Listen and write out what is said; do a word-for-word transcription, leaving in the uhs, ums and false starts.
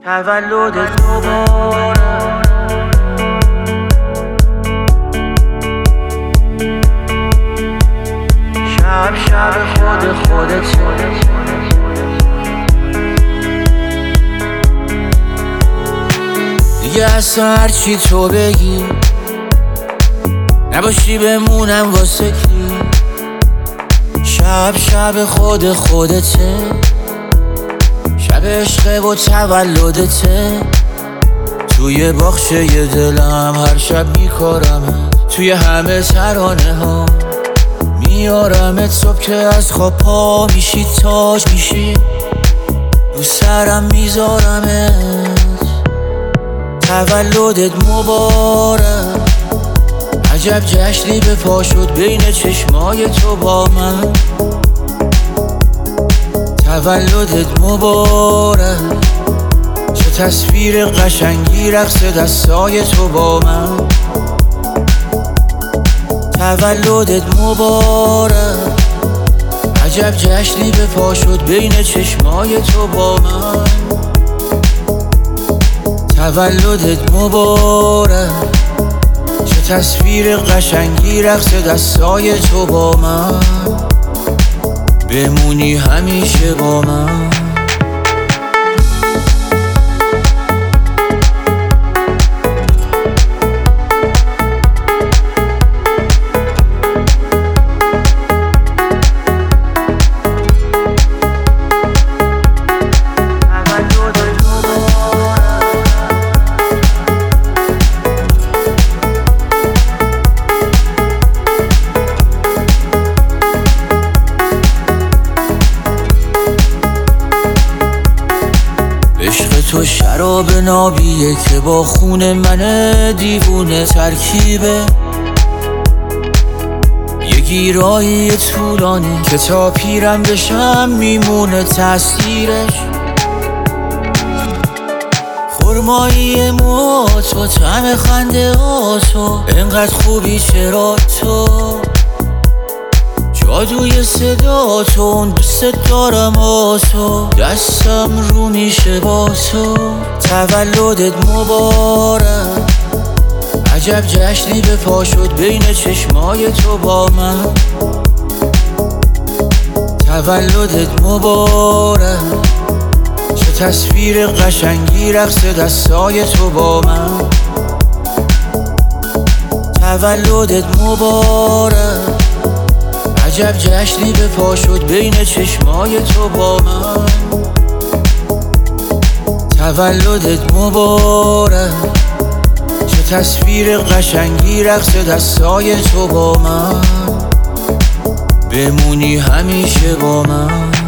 تولدت مبارک، شب شب خود خودت، دیگه اصلا هرچی تو بگی نباشی بمونم واسه کی. شب شب خود خودته، شب عشق و تولدته. توی باغچه ی دلم هر شب میکارم، توی همه ترانه ها میارمت. صبح که از خواب پا میشی تاج میشی، رو سرم میذارمت. تولدت مبارک، عجب جشنی به پا شد بین چشمای تو با من. تولدت مبارک، چه تصویر قشنگی رقص دستای تو با من. تولدت مبارک، عجب جشنی به پا شد بین چشمای تو با من. تولدت مبارک، چه تصویر قشنگی رقص دستای تو با من. بمونی همیشه با من. تو شراب نابیه که با خون من دیوونه ترکیبه. یه گیرایی طولانی که تا پیرم بشم میمونه تأثیرش. خرمایی مو تو، طعم خنده ها تو، انقدر خوبی چرا تو، جادوی صدا تو، اون دوست دارم ها تو، دستم رو میشه با تو. تولدت مبارک، عجب جشنی به پا شد بین چشمای تو با من. تولدت مبارک، چه تصویر قشنگی رقص دستای تو با من. تولدت مبارک، عجب جشنی به پا شد بین چشمای تو با من. تولدت مبارک، چه تصویر قشنگی رقص دستای تو با من. بمونی همیشه با من.